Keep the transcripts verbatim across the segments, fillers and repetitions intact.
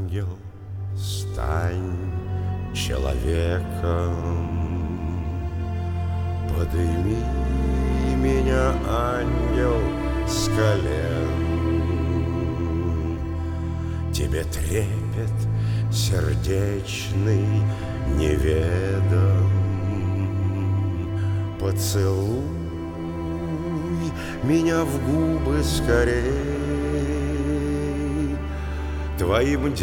Ангел, стань человеком, подыми меня, ангел, с колен. Тебе трепет сердечный неведом. Поцелуй меня в губы скорей, твоим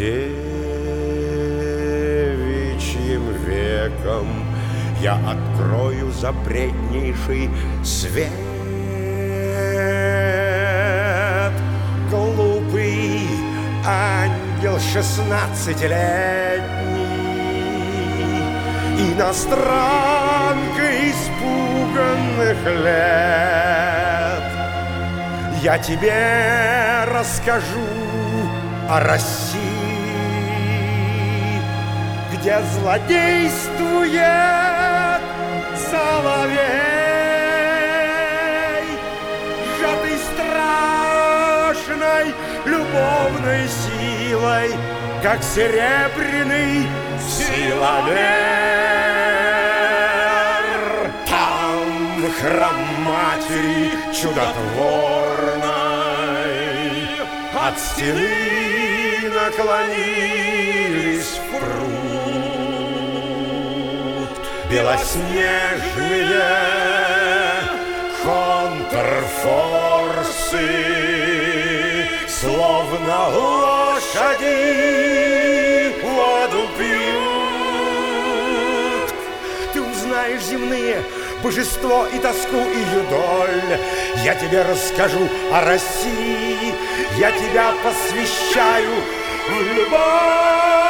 девичьим веком я открою запретнейший свет. Глупый ангел шестнадцатилетний, иностранка испуганных лет, я тебе расскажу о России, где злодействует соловей, сжатый страшной любовной силой, как серебряный силомер. Там храм матери чудотворной от стены наклонились в пруд белоснежные контрфорсы, словно лошади воду пьют. Ты узнаешь земные божество и тоску, и юдоль. Я тебе расскажу о России, я тебя посвящаю в любовь.